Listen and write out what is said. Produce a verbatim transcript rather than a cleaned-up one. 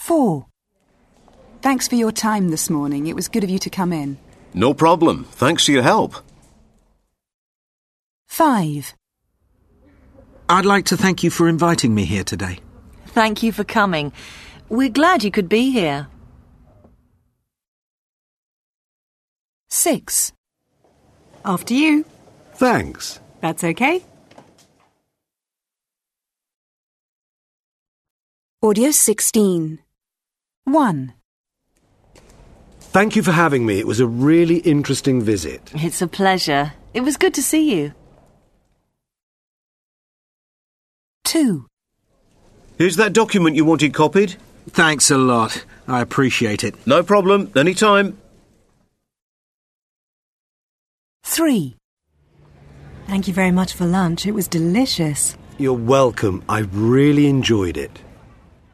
Four. Thanks for your time this morning. It was good of you to come in. No problem. Thanks for your help. Five. I'd like to thank you for inviting me here today. Thank you for coming. We're glad you could be here. Six. After you. Thanks. That's okay. Audio sixteen. One. Thank you for having me. It was a really interesting visit. It's a pleasure. It was good to see you. Two. Here's that document you wanted copied. Thanks a lot. I appreciate it. No problem. Any time. Three. Thank you very much for lunch. It was delicious. You're welcome. I really enjoyed it.